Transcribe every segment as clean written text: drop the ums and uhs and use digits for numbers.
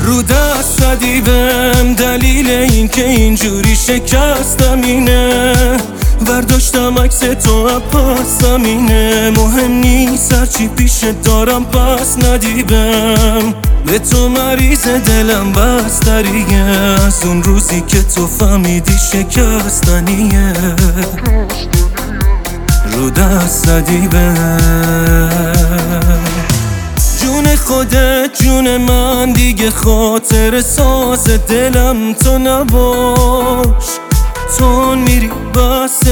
رو دست ندیدم دلیل این که اینجوری شکستم اینه، برداشتم عکس تو پاسم اینه، مهم نیست هرچی پیش دارم پس ندیدم، به تو مریض دلم بستریه، از اون روزی که تو فهمیدی شکستنیه، رو دست ندیدم. جون خودت جون من دیگه خاطر ساز دلم تو نباش، تون میری بس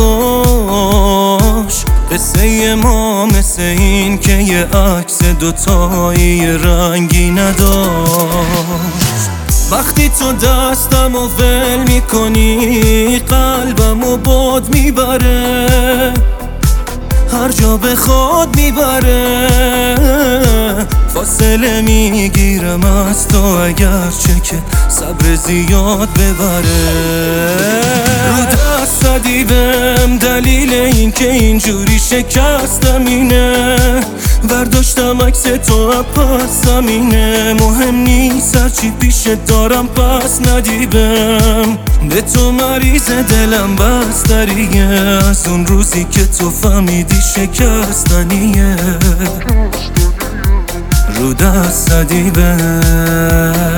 یواش، قصه ما مثل این که یه عکس دوتایی رنگی نداشت، وقتی تو دستم و ول میکنی قلبم و باد میبره، هر جا بخواد میبره، فاصله میگیرم از تو اگرچه که صبر زیاد ببره، رو دست ندیدم دلیل این که اینجوری شکستم اینه، برداشتم عکس تو پاسم اینه، مهم نیست هرچی پیش دارم پس ندیدم، به تو مریض دلم بستریه، از اون روزی که تو فهمیدی شکستنیه، رو دست ندیدم.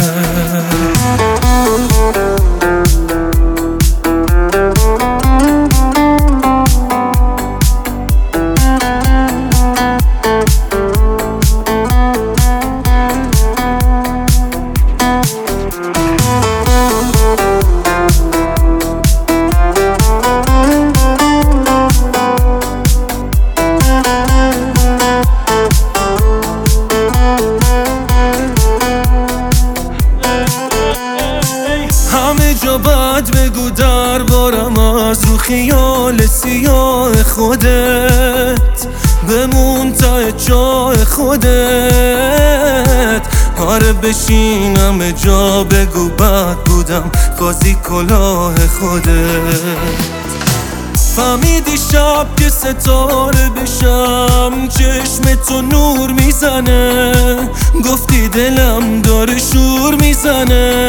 جا باید بگو دربارم از رو خیال سیاه خودت، بمون ته جای خودت، آره بشینم جا بگو بد بودم قاضی کلاه خودت، فهمیدی شب که ستاره بشم چشم تو نور میزنه، گفتی دلم داره شور میزنه،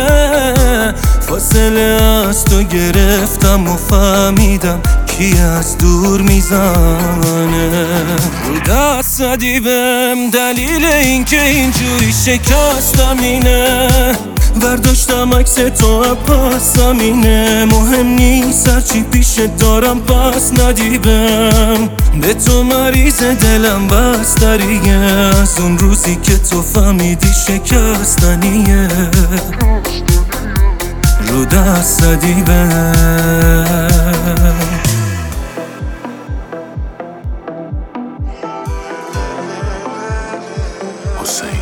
فاصله از تو گرفتم و فهمیدم کی از دور میزنه، رو دست ندیدم دلیل این که اینجوری شکستم اینه، برداشتم عکس تو پاسم اینه، مهم نیست هرچی پیش دارم پس ندیدم، به تو مریض دلم بستریه، از اون روزی که تو فهمیدی شکستنیه، رو دست ندیدم.